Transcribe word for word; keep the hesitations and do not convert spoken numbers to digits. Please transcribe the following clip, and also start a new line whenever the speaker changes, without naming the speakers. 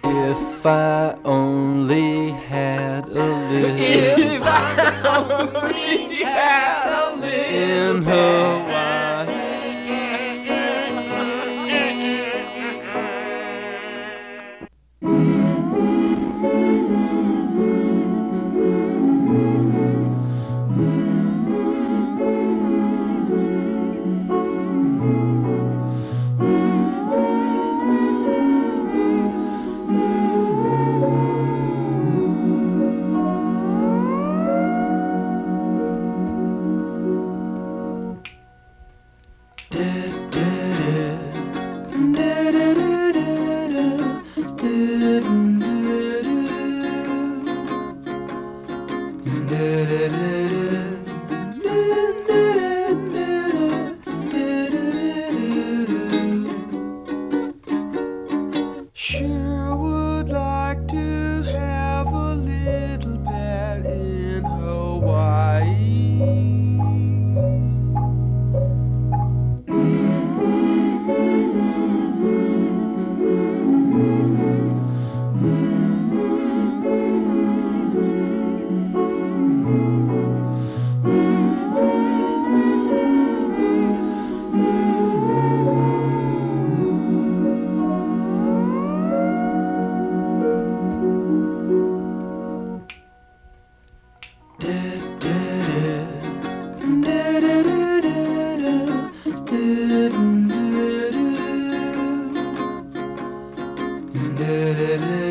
If I only had a little
If I only had a little
in
pad.
Hawaii. Sure would like to have a little pad in Hawaii. Da-da-da.